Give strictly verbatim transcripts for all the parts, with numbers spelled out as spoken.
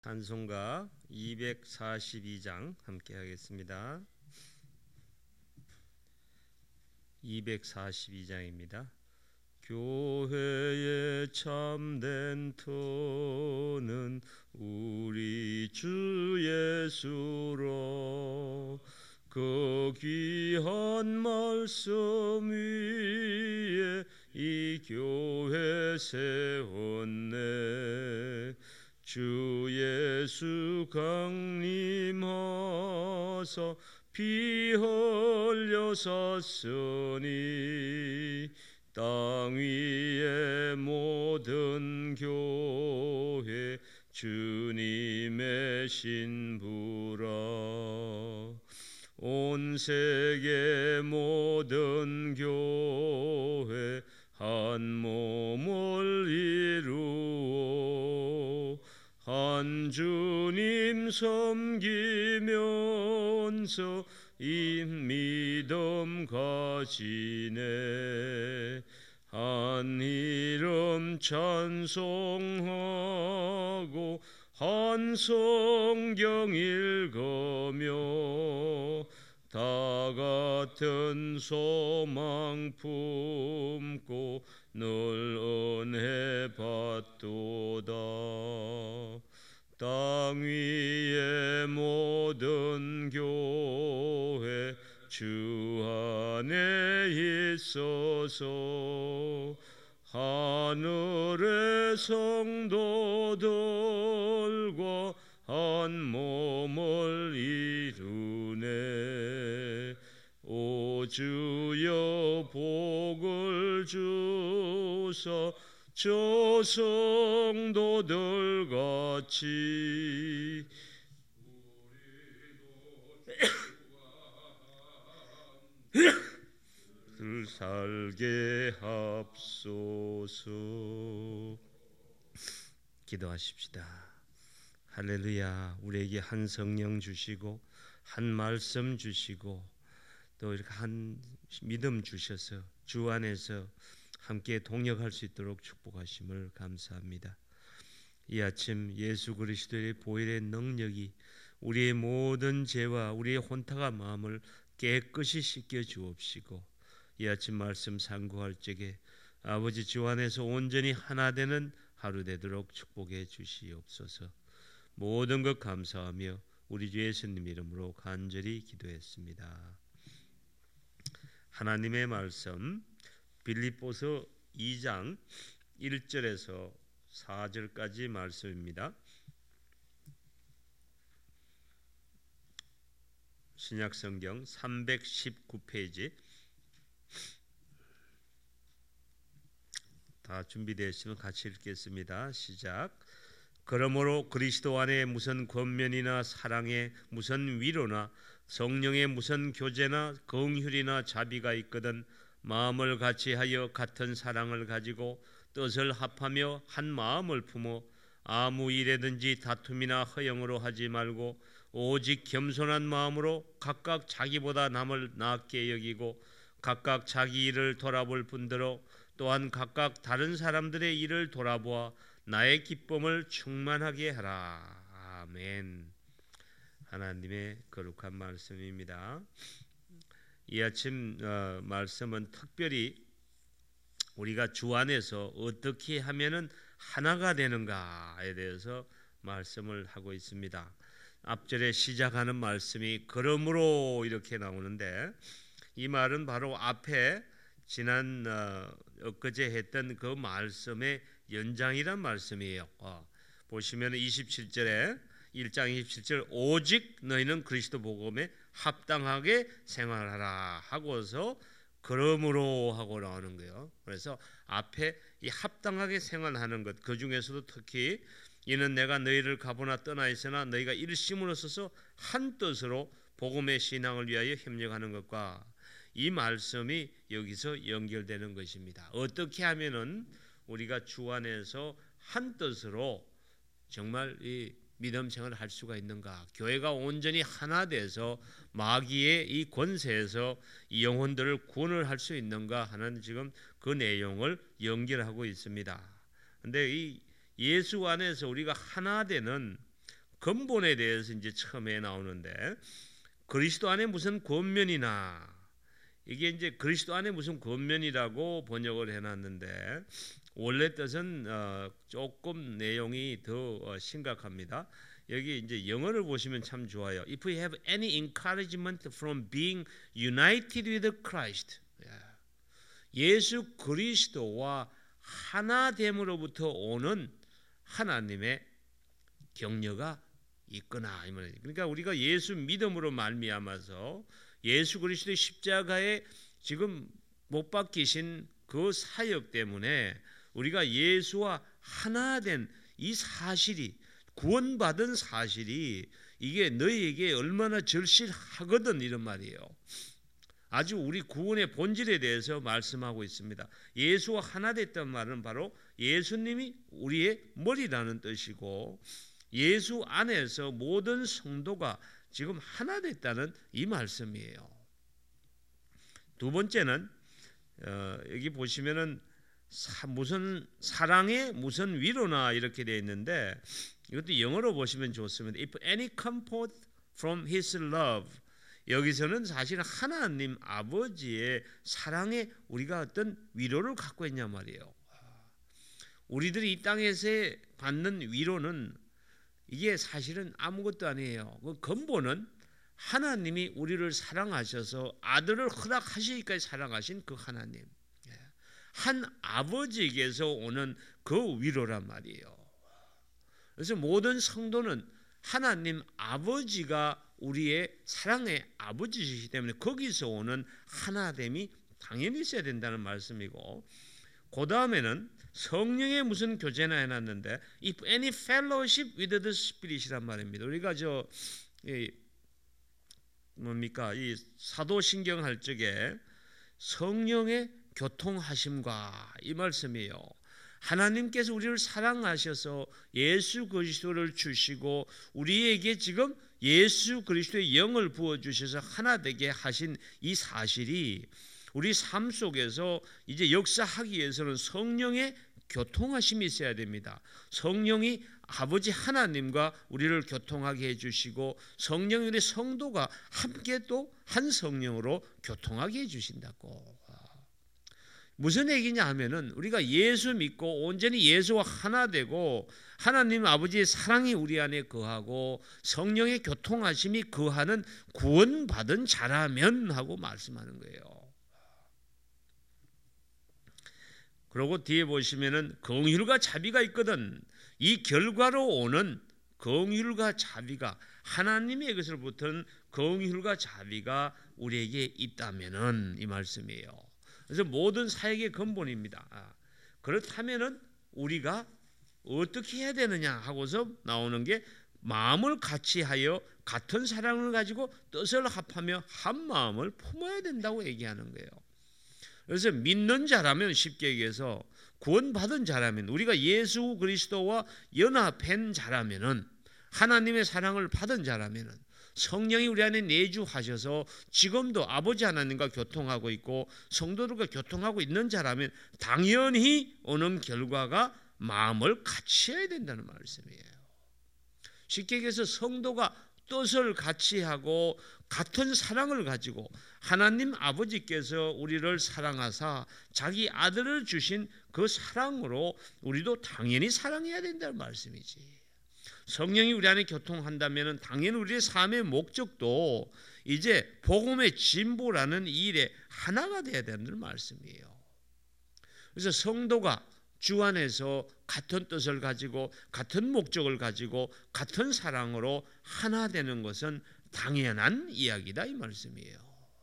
찬송가 이백사십이 장 함께 하겠습니다. 이백사십이 장입니다. 교회의 참된 터는 우리 주 예수로 그 귀한 말씀 위에 이 교회 세웠네. 주 예수 강림하사 피 흘려 샀으니 땅 위의 모든 교회 주님의 신부라. 온 세계 모든 교회 한 몸을 이루어 한 주님 섬기면서 이 믿음 가지네. 한 이름 찬송하고 한 성경 읽으며 다 같은 소망 품고 늘 은혜 받도다. 땅 위의 모든 교회 주 안에 있어서 하늘의 성도들과 한 몸을 이루네. 오 주여 복을 주사 저 성도들 같이 늘 살게 합소서. 기도하십시다. 할렐루야. 우리에게 한 성령 주시고 한 말씀 주시고 또 이렇게 한 믿음 주셔서 주 안에서 함께 동역할 수 있도록 축복하심을 감사합니다. 이 아침 예수 그리스도의 보혈의 능력이 우리의 모든 죄와 우리의 혼탁한 마음을 깨끗이 씻겨 주옵시고 이 아침 말씀 상고할 적에 아버지 주 안에서 온전히 하나 되는 하루 되도록 축복해 주시옵소서. 모든 것 감사하며 우리 주 예수님 이름으로 간절히 기도했습니다. 하나님의 말씀 빌립보서 이 장 일 절에서 사 절까지 말씀입니다. 신약성경 삼백십구 페이지. 다 준비되시면 같이 읽겠습니다. 시작. 그러므로 그리스도 안에 무슨 권면이나 사랑에 무슨 위로나 성령의 무슨 교제나 긍휼이나 자비가 있거든 마음을 같이하여 같은 사랑을 가지고 뜻을 합하며 한 마음을 품어 아무 일에든지 다툼이나 허영으로 하지 말고 오직 겸손한 마음으로 각각 자기보다 남을 낫게 여기고 각각 자기 일을 돌아볼 뿐더러 또한 각각 다른 사람들의 일을 돌아보아 나의 기쁨을 충만하게 하라. 아멘. 하나님의 거룩한 말씀입니다. 이 아침 어, 말씀은 특별히 우리가 주 안에서 어떻게 하면은 하나가 되는가에 대해서 말씀을 하고 있습니다. 앞절에 시작하는 말씀이 그러므로 이렇게 나오는데 이 말은 바로 앞에 지난 어, 엊그제 했던 그 말씀의 연장이란 말씀이에요. 어, 보시면 이십칠 절에 일 장 이십칠 절 오직 너희는 그리스도 복음에 합당하게 생활하라 하고서 그러므로 하고 나오는 거예요. 그래서 앞에 이 합당하게 생활하는 것, 그 중에서도 특히 이는 내가 너희를 가보나 떠나 있으나 너희가 일심으로 서서 한 뜻으로 복음의 신앙을 위하여 협력하는 것과 이 말씀이 여기서 연결되는 것입니다. 어떻게 하면은 우리가 주 안에서 한 뜻으로 정말 이 믿음 생활을 할 수가 있는가? 교회가 온전히 하나 돼서 마귀의 이 권세에서 이 영혼들을 구원을 할 수 있는가 하는 지금 그 내용을 연결하고 있습니다. 그런데 이 예수 안에서 우리가 하나 되는 근본에 대해서 이제 처음에 나오는데, 그리스도 안에 무슨 권면이나, 이게 이제 그리스도 안에 무슨 권면이라고 번역을 해놨는데 원래 뜻은 어 조금 내용이 더 심각합니다. 여기 이제 영어를 보시면 참 좋아요. If we have any encouragement from being united with Christ, 예수 그리스도와 하나됨으로부터 오는 하나님의 격려가 있거나, 그러니까 우리가 예수 믿음으로 말미암아서 예수 그리스도의 십자가에 지금 못 박히신 그 사역 때문에 우리가 예수와 하나된 이 사실이, 구원받은 사실이 이게 너희에게 얼마나 절실하거든, 이런 말이에요. 아주 우리 구원의 본질에 대해서 말씀하고 있습니다. 예수와 하나 됐단 말은 바로 예수님이 우리의 머리라는 뜻이고, 예수 안에서 모든 성도가 지금 하나 됐다는 이 말씀이에요. 두 번째는 어, 여기 보시면은 사, 무슨 사랑의 무슨 위로나 이렇게 되어 있는데, 이것도 영어로 보시면 좋습니다. If any comfort from His love, 여기서는 사실 하나님 아버지의 사랑에 우리가 어떤 위로를 갖고 있냐 말이에요. 우리들이 이 땅에서 받는 위로는 이게 사실은 아무것도 아니에요. 그 근본은 하나님이 우리를 사랑하셔서 아들을 허락하시기까지 사랑하신 그 하나님, 한 아버지에게서 오는 그 위로란 말이에요. 그래서 모든 성도는 하나님 아버지가 우리의 사랑의 아버지이시기 때문에 거기서 오는 하나됨이 당연히 있어야 된다는 말씀이고, 그 다음에는 성령의 무슨 교제나 해놨는데 if any fellowship with the Spirit이란 말입니다. 우리가 저 이, 뭡니까 이 사도신경 할 적에 성령의 교통하심과 이 말씀이에요. 하나님께서 우리를 사랑하셔서 예수 그리스도를 주시고 우리에게 지금 예수 그리스도의 영을 부어주셔서 하나 되게 하신 이 사실이 우리 삶 속에서 이제 역사하기 위해서는 성령의 교통하심이 있어야 됩니다. 성령이 아버지 하나님과 우리를 교통하게 해주시고 성령이 우리 성도가 함께 또 한 성령으로 교통하게 해주신다고. 무슨 얘기냐 하면은 우리가 예수 믿고 온전히 예수와 하나 되고 하나님 아버지의 사랑이 우리 안에 거하고 성령의 교통하심이 거하는 구원받은 자라면 하고 말씀하는 거예요. 그리고 뒤에 보시면은 긍휼과 자비가 있거든. 이 결과로 오는 긍휼과 자비가 하나님의 것으로부터는 긍휼과 자비가 우리에게 있다면은 이 말씀이에요. 그래서 모든 사역의 근본입니다. 그렇다면은 우리가 어떻게 해야 되느냐 하고서 나오는 게 마음을 같이하여 같은 사랑을 가지고 뜻을 합하며 한 마음을 품어야 된다고 얘기하는 거예요. 그래서 믿는 자라면, 쉽게 얘기해서 구원받은 자라면, 우리가 예수 그리스도와 연합한 자라면은, 하나님의 사랑을 받은 자라면은, 성령이 우리 안에 내주하셔서 지금도 아버지 하나님과 교통하고 있고 성도들과 교통하고 있는 자라면 당연히 오는 결과가 마음을 같이 해야 된다는 말씀이에요. 쉽게 얘기해서 성도가 뜻을 같이 하고 같은 사랑을 가지고 하나님 아버지께서 우리를 사랑하사 자기 아들을 주신 그 사랑으로 우리도 당연히 사랑해야 된다는 말씀이지. 성령이 우리 안에 교통한다면 당연히 우리의 삶의 목적도 이제 복음의 진보라는 이 일에 하나가 되어야 된다는 말씀이에요. 그래서 성도가 주 안에서 같은 뜻을 가지고 같은 목적을 가지고 같은 사랑으로 하나 되는 것은 당연한 이야기다, 이 말씀이에요.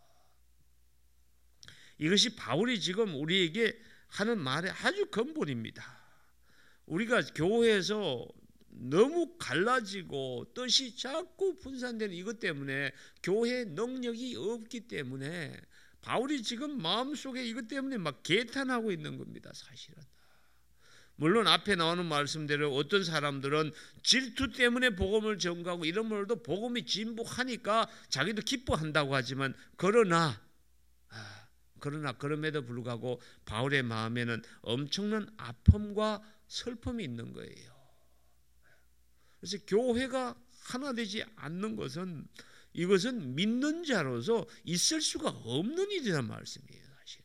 이것이 바울이 지금 우리에게 하는 말의 아주 근본입니다. 우리가 교회에서 너무 갈라지고 뜻이 자꾸 분산되는 이것 때문에 교회의 능력이 없기 때문에 바울이 지금 마음속에 이것 때문에 막 개탄하고 있는 겁니다, 사실은. 물론 앞에 나오는 말씀대로 어떤 사람들은 질투 때문에 복음을 전가하고 이런 말도 복음이 진보하니까 자기도 기뻐한다고 하지만 그러나 그러나 그럼에도 불구하고 바울의 마음에는 엄청난 아픔과 슬픔이 있는 거예요. 그래서 교회가 하나 되지 않는 것은 이것은 믿는 자로서 있을 수가 없는 일이란 말씀이에요. 사실은.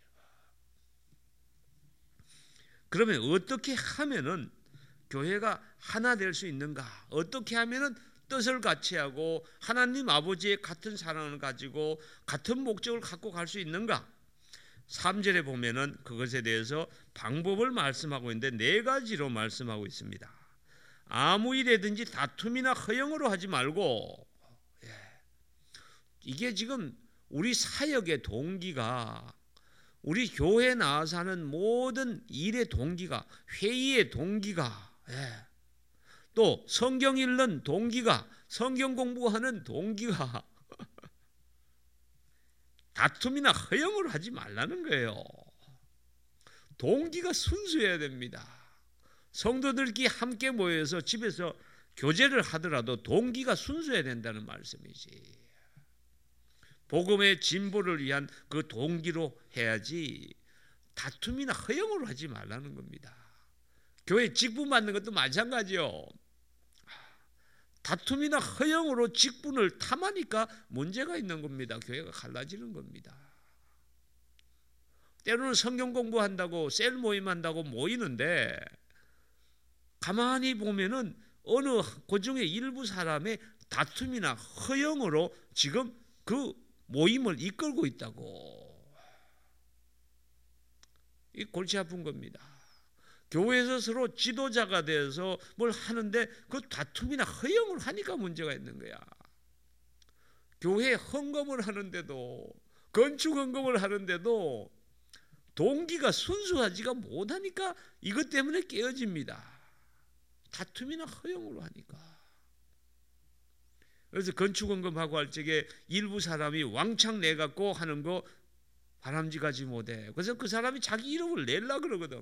그러면 어떻게 하면은 교회가 하나 될 수 있는가? 어떻게 하면은 뜻을 같이 하고 하나님 아버지의 같은 사랑을 가지고 같은 목적을 갖고 갈 수 있는가? 삼 절에 보면은 그것에 대해서 방법을 말씀하고 있는데 네 가지로 말씀하고 있습니다. 아무 일에든지 다툼이나 허영으로 하지 말고, 예. 이게 지금 우리 사역의 동기가, 우리 교회에 나와서 하는 모든 일의 동기가, 회의의 동기가, 예. 또 성경 읽는 동기가, 성경 공부하는 동기가 다툼이나 허영을 하지 말라는 거예요. 동기가 순수해야 됩니다. 성도들끼리 함께 모여서 집에서 교제를 하더라도 동기가 순수해야 된다는 말씀이지. 복음의 진보를 위한 그 동기로 해야지 다툼이나 허영으로 하지 말라는 겁니다. 교회 직분 받는 것도 마찬가지요. 다툼이나 허영으로 직분을 탐하니까 문제가 있는 겁니다. 교회가 갈라지는 겁니다. 때로는 성경 공부한다고 셀 모임한다고 모이는데 가만히 보면은 어느 그 중에 일부 사람의 다툼이나 허영으로 지금 그 모임을 이끌고 있다고. 이 골치 아픈 겁니다. 교회에서 서로 지도자가 돼서 뭘 하는데 그 다툼이나 허영을 하니까 문제가 있는 거야. 교회 헌금을 하는데도, 건축 헌금을 하는데도 동기가 순수하지가 못하니까 이것 때문에 깨어집니다. 다툼이나 허영으로 하니까. 그래서 건축 헌금하고 할 적에 일부 사람이 왕창 내갖고 하는 거 바람직하지 못해. 그래서 그 사람이 자기 이름을 내려고 그러거든.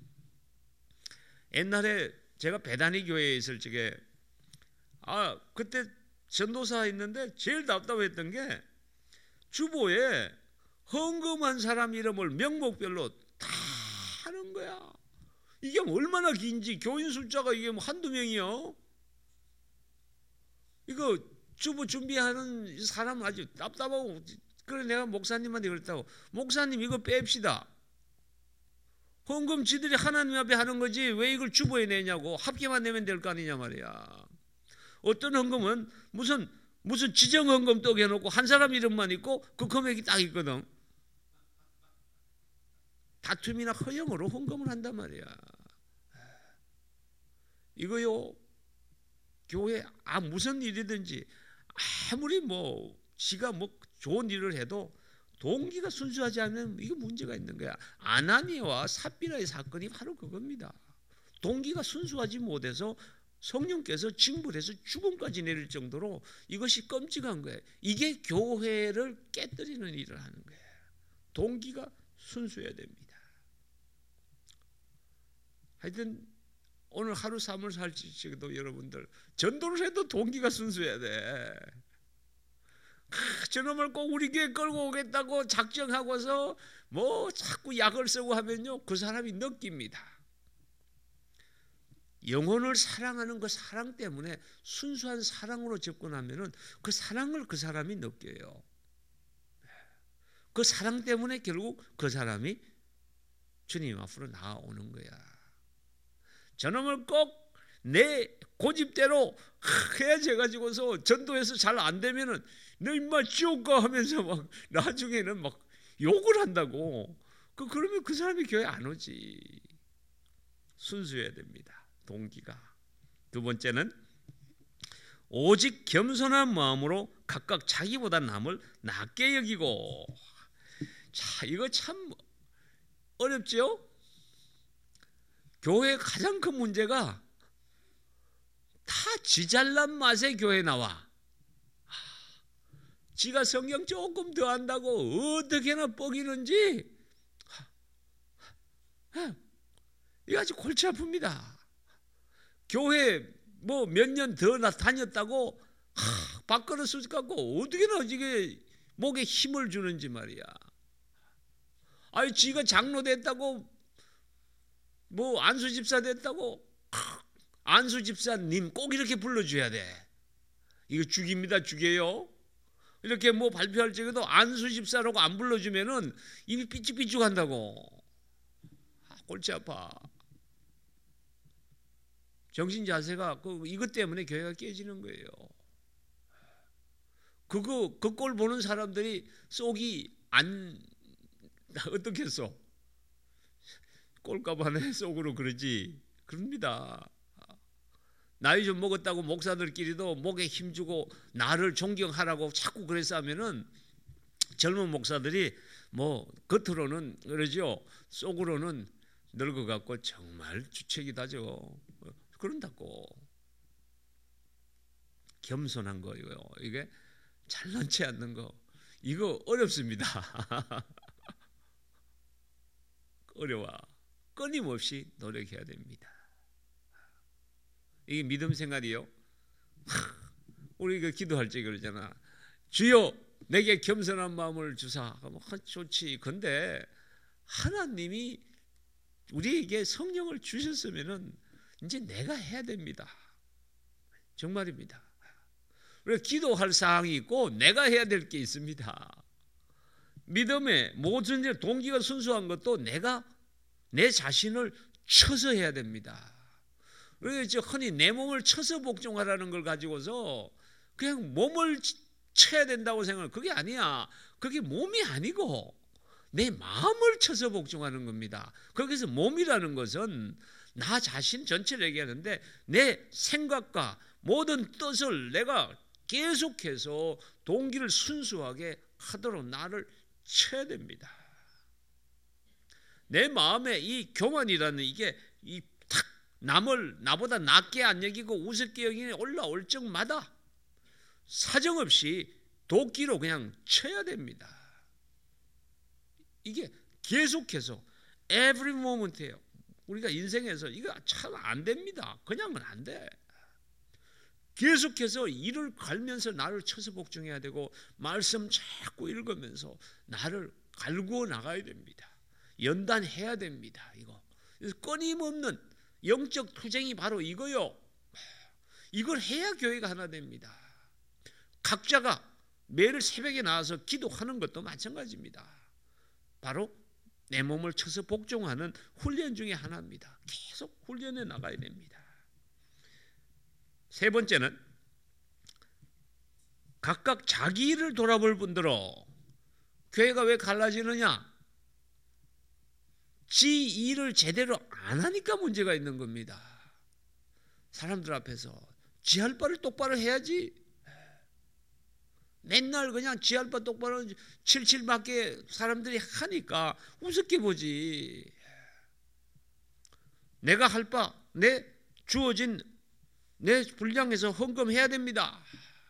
옛날에 제가 배단위 교회에 있을 적에 아 그때 전도사 있는데 제일 답답했던 게 주보에 헌금한 사람 이름을 명목별로 다 하는 거야. 이게 얼마나 긴지. 교인 숫자가 이게 뭐 한두 명이요. 이거 주보 준비하는 사람 아주 답답하고. 그래 내가 목사님한테 그랬다고. 목사님 이거 뺍시다. 헌금 지들이 하나님 앞에 하는 거지 왜 이걸 주보에 내냐고. 합계만 내면 될 거 아니냐 말이야. 어떤 헌금은 무슨 무슨 지정 헌금 떡 해놓고 한 사람 이름만 있고 그 금액이 딱 있거든. 다툼이나 허영으로 헌금을 한단 말이야. 이거요, 교회 아 무슨 일이든지 아무리 뭐 지가 뭐 좋은 일을 해도 동기가 순수하지 않으면 이게 문제가 있는 거야. 아나니아와 삽비라의 사건이 바로 그겁니다. 동기가 순수하지 못해서 성령께서 징벌해서 죽음까지 내릴 정도로 이것이 끔찍한 거예요. 이게 교회를 깨뜨리는 일을 하는 거예요. 동기가 순수해야 됩니다. 하여튼 오늘 하루 삶을 살지도 여러분들 전도를 해도 동기가 순수해야 돼. 아, 저놈을 꼭 우리 교회 끌고 오겠다고 작정하고서 뭐 자꾸 약을 쓰고 하면요 그 사람이 느낍니다. 영혼을 사랑하는 그 사랑 때문에 순수한 사랑으로 접근하면은 그 사랑을 그 사람이 느껴요. 그 사랑 때문에 결국 그 사람이 주님 앞으로 나아오는 거야. 저놈을 꼭 내 고집대로 해야져가지고서 전도해서 잘 안 되면은 너 임마 지옥 가 하면서 막 나중에는 막 욕을 한다고. 그 그러면 그 사람이 교회 안 오지. 순수해야 됩니다. 동기가. 두 번째는 오직 겸손한 마음으로 각각 자기보다 남을 낮게 여기고. 자, 이거 참 어렵죠? 교회의 가장 큰 문제가 다 지 잘난 맛에 교회 나와. 지가 성경 조금 더 한다고 어떻게나 뻐기는지 이거 아주 골치 아픕니다. 교회 뭐 몇 년 더 다녔다고 하, 밥그릇 술 갖고 어떻게나 이게 목에 힘을 주는지 말이야. 아니 지가 장로 됐다고 뭐 안수 집사 됐다고 하, 안수 집사님 꼭 이렇게 불러줘야 돼. 이거 죽입니다. 죽여요. 이렇게 뭐 발표할 적에도 안수 집사라고 안 불러주면은 입이 삐죽삐죽한다고. 아, 골치 아파. 정신 자세가 그 이것 때문에 교회가 깨지는 거예요. 그거 그 꼴 보는 사람들이 속이 안 어떻겠어? 꼴값하네 속으로 그러지. 그럽니다. 나이 좀 먹었다고 목사들끼리도 목에 힘주고 나를 존경하라고 자꾸 그래서 하면은 젊은 목사들이 뭐 겉으로는 그러죠. 속으로는 늙어갖고 정말 주책이다죠. 그런다고. 겸손한 거예요. 이게 잘난 체 않는 거. 이거 어렵습니다. 어려워. 끊임없이 노력해야 됩니다. 이게 믿음 생활이요. 우리 그 기도할 때 그러잖아. 주여 내게 겸손한 마음을 주사. 좋지. 근데 하나님이 우리에게 성령을 주셨으면은 이제 내가 해야 됩니다. 정말입니다. 우리가 기도할 사항이 있고 내가 해야 될 게 있습니다. 믿음의 모든 동기가 순수한 것도 내가 내 자신을 쳐서 해야 됩니다. 그래서 흔히 내 몸을 쳐서 복종하라는 걸 가지고서 그냥 몸을 쳐야 된다고 생각을 그게 아니야. 그게 몸이 아니고 내 마음을 쳐서 복종하는 겁니다. 거기서 몸이라는 것은 나 자신 전체를 얘기하는데 내 생각과 모든 뜻을 내가 계속해서 동기를 순수하게 하도록 나를 쳐야 됩니다. 내 마음에 이 교만이라는 이게 이 탁 남을 나보다 낮게 안 여기고 우습게 여기는 올라올 적마다 사정없이 도끼로 그냥 쳐야 됩니다. 이게 계속해서 every moment예요. 우리가 인생에서 이거 참 안 됩니다. 그냥은 안 돼. 계속해서 이를 갈면서 나를 쳐서 복종해야 되고 말씀 자꾸 읽으면서 나를 갈구어 나가야 됩니다. 연단해야 됩니다. 이거 끊임없는 영적 투쟁이 바로 이거요. 이걸 해야 교회가 하나 됩니다. 각자가 매일 새벽에 나와서 기도하는 것도 마찬가지입니다. 바로 내 몸을 쳐서 복종하는 훈련 중에 하나입니다. 계속 훈련해 나가야 됩니다. 세 번째는 각각 자기 일을 돌아볼 분들로 교회가 왜 갈라지느냐? 지 일을 제대로 안 하니까 문제가 있는 겁니다. 사람들 앞에서 지 할 바를 똑바로 해야지. 맨날 그냥 지 할 바 똑바로 칠칠맞게 사람들이 하니까 우습게 보지. 내가 할 바, 내 주어진 내 분량에서 헌금해야 됩니다.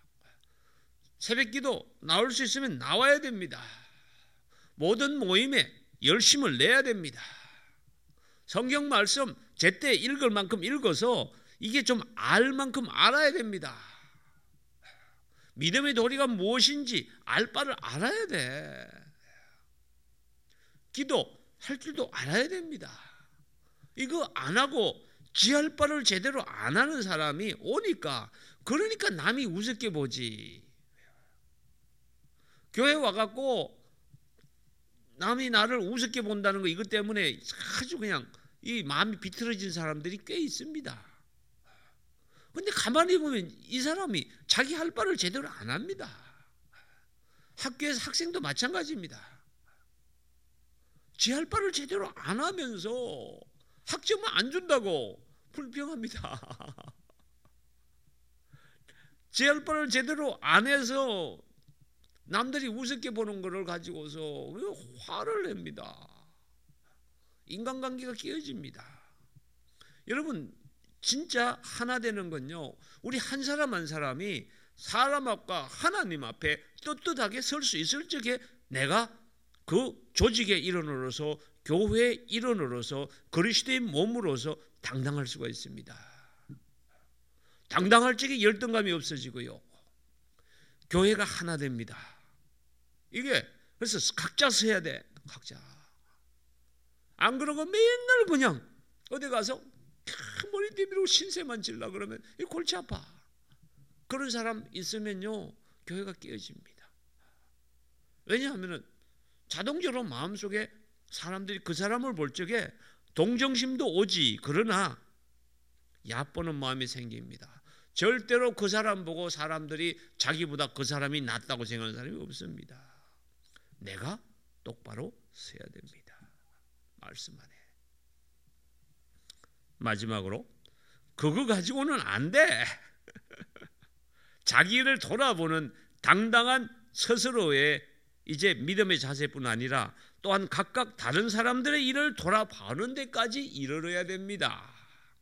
새벽기도 나올 수 있으면 나와야 됩니다. 모든 모임에 열심을 내야 됩니다. 성경 말씀 제때 읽을 만큼 읽어서 이게 좀 알 만큼 알아야 됩니다. 믿음의 도리가 무엇인지 알 바를 알아야 돼. 기도할 줄도 알아야 됩니다. 이거 안 하고 지할 바를 제대로 안 하는 사람이 오니까 그러니까 남이 우습게 보지. 교회 와갖고 남이 나를 우습게 본다는 거 이것 때문에 아주 그냥 이 마음이 비틀어진 사람들이 꽤 있습니다. 근데 가만히 보면 이 사람이 자기 할 바를 제대로 안 합니다. 학교에서 학생도 마찬가지입니다. 지 할 바를 제대로 안 하면서 학점을 안 준다고 불평합니다. 지 할 바를 제대로 안 해서 남들이 우습게 보는 것을 가지고서 화를 냅니다. 인간관계가 깨어집니다. 여러분 진짜 하나 되는 건요, 우리 한 사람 한 사람이 사람 앞과 하나님 앞에 떳떳하게 설 수 있을 적에 내가 그 조직의 일원으로서 교회의 일원으로서 그리스도의 몸으로서 당당할 수가 있습니다. 당당할 적에 열등감이 없어지고요, 교회가 하나 됩니다. 이게 그래서 각자 서야 돼. 각자. 안 그러고 맨날 그냥 어디 가서 머리 내밀고 신세만 질라 그러면 이 골치 아파. 그런 사람 있으면요 교회가 깨어집니다. 왜냐하면 자동적으로 마음속에 사람들이 그 사람을 볼 적에 동정심도 오지, 그러나 얕보는 마음이 생깁니다. 절대로 그 사람 보고 사람들이 자기보다 그 사람이 낫다고 생각하는 사람이 없습니다. 내가 똑바로 서야 됩니다. 말씀 안에. 마지막으로 그거 가지고는 안 돼. 자기를 돌아보는 당당한 스스로의 이제 믿음의 자세뿐 아니라 또한 각각 다른 사람들의 일을 돌아보는 데까지 이르러야 됩니다.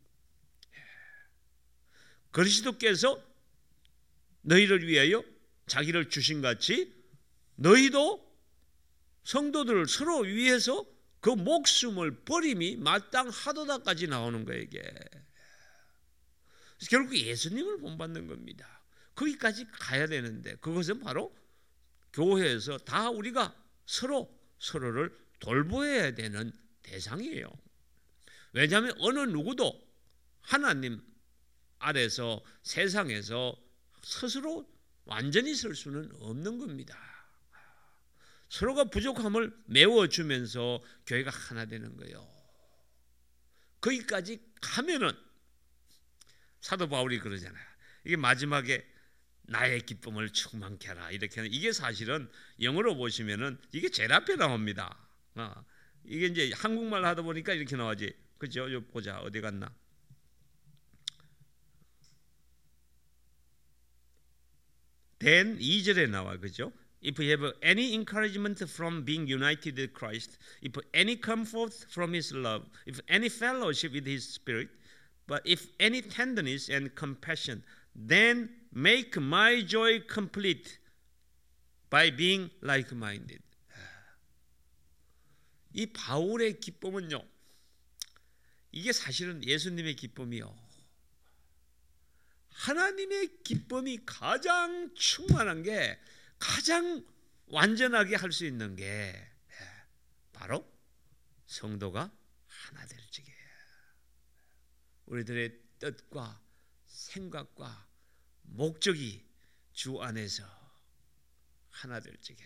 그리스도께서 너희를 위하여 자기를 주신 같이 너희도 성도들을 서로 위해서 그 목숨을 버림이 마땅하도다까지 나오는 거예요. 이게 결국 예수님을 본받는 겁니다. 거기까지 가야 되는데 그것은 바로 교회에서 다 우리가 서로 서로를 돌보아야 되는 대상이에요. 왜냐하면 어느 누구도 하나님 아래서 세상에서 스스로 완전히 설 수는 없는 겁니다. 서로가 부족함을 메워주면서 교회가 하나 되는 거예요. 거기까지 가면은 사도 바울이 그러잖아요. 이게 마지막에 나의 기쁨을 충만케 하라 이렇게 하는, 이게 사실은 영어로 보시면은 이게 제일 앞에 나옵니다. 어, 이게 이제 한국말 하다 보니까 이렇게 나오지, 그죠? 요 보자, 어디 갔나? then 이 절에 나와, 그죠? If you have any encouragement from being united with Christ, if any comfort from His love, if any fellowship with His Spirit, but if any tenderness and compassion, then make my joy complete by being like-minded. 이 바울의 기쁨은요, 이게 사실은 예수님의 기쁨이요, 하나님의 기쁨이 가장 충만한 게, 가장 완전하게 할 수 있는 게 바로 성도가 하나 될 적이에요. 우리들의 뜻과 생각과 목적이 주 안에서 하나 될 적에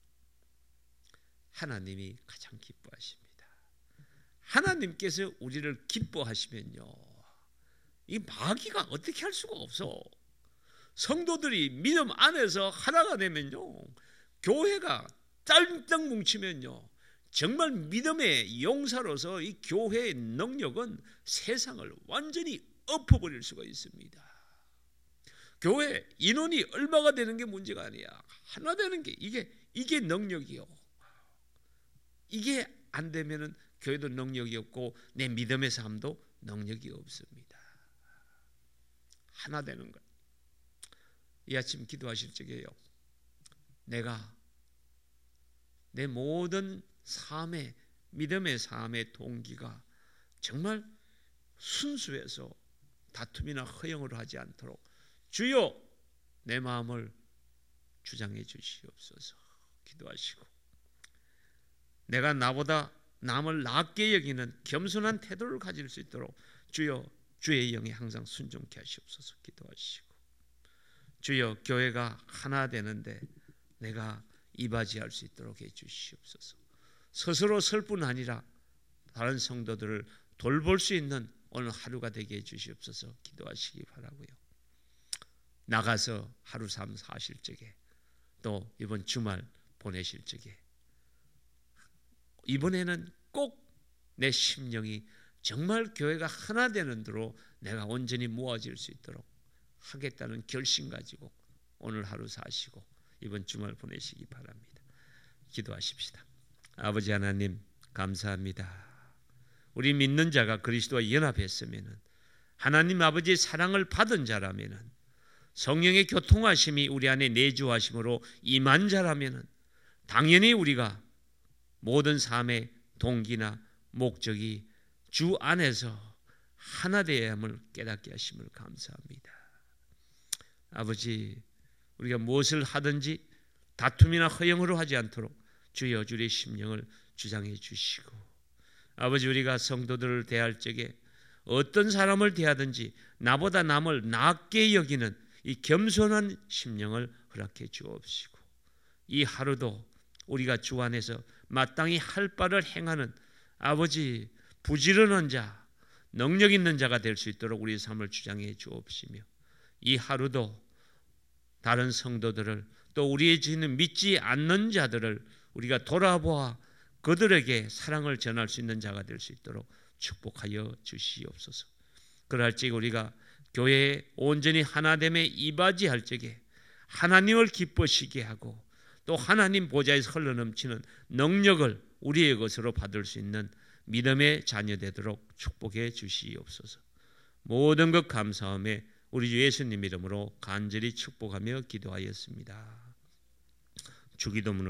하나님이 가장 기뻐하십니다. 하나님께서 우리를 기뻐하시면요, 이 마귀가 어떻게 할 수가 없어. 성도들이 믿음 안에서 하나가 되면요, 교회가 짤딱 뭉치면요, 정말 믿음의 용사로서 이 교회의 능력은 세상을 완전히 엎어버릴 수가 있습니다. 교회 인원이 얼마가 되는 게 문제가 아니야. 하나 되는 게 이게 이게 능력이요. 이게 안 되면은 교회도 능력이 없고 내 믿음의 삶도 능력이 없습니다. 하나 되는 것. 이 아침 기도하실 적에요, 내가 내 모든 삶의 믿음의 삶의 동기가 정말 순수해서 다툼이나 허영을 하지 않도록 주여 내 마음을 주장해 주시옵소서 기도하시고, 내가 나보다 남을 낮게 여기는 겸손한 태도를 가질 수 있도록 주여 주의 영에 항상 순종케 하시옵소서 기도하시고, 주여 교회가 하나 되는데 내가 이바지할 수 있도록 해 주시옵소서. 스스로 설 뿐 아니라 다른 성도들을 돌볼 수 있는 오늘 하루가 되게 해 주시옵소서 기도하시기 바라고요. 나가서 하루 삶 사실 적에, 또 이번 주말 보내실 적에, 이번에는 꼭 내 심령이 정말 교회가 하나 되는 대로 내가 온전히 모아질 수 있도록 하겠다는 결심 가지고 오늘 하루 사시고 이번 주말 보내시기 바랍니다. 기도하십시다. 아버지 하나님 감사합니다. 우리 믿는 자가 그리스도와 연합했으면, 하나님 아버지의 사랑을 받은 자라면, 성령의 교통하심이 우리 안에 내주하심으로 임한 자라면 당연히 우리가 모든 삶의 동기나 목적이 주 안에서 하나 되어야 함을 깨닫게 하심을 감사합니다. 아버지, 우리가 무엇을 하든지 다툼이나 허영으로 하지 않도록 주여 주의 심령을 주장해 주시고, 아버지 우리가 성도들을 대할 적에 어떤 사람을 대하든지 나보다 남을 낮게 여기는 이 겸손한 심령을 허락해 주옵시고, 이 하루도 우리가 주 안에서 마땅히 할 바를 행하는 아버지 부지런한 자, 능력 있는 자가 될 수 있도록 우리의 삶을 주장해 주옵시며, 이 하루도 다른 성도들을 또 우리의 주는 믿지 않는 자들을 우리가 돌아보아 그들에게 사랑을 전할 수 있는 자가 될 수 있도록 축복하여 주시옵소서. 그럴 적 우리가 교회에 온전히 하나됨에 이바지할 적에 하나님을 기쁘시게 하고 또 하나님 보좌에서 흘러넘치는 능력을 우리의 것으로 받을 수 있는 믿음의 자녀 되도록 축복해 주시옵소서. 모든 것 감사함에 우리 주 예수님 이름으로 간절히 축복하며 기도하였습니다. 주기도문을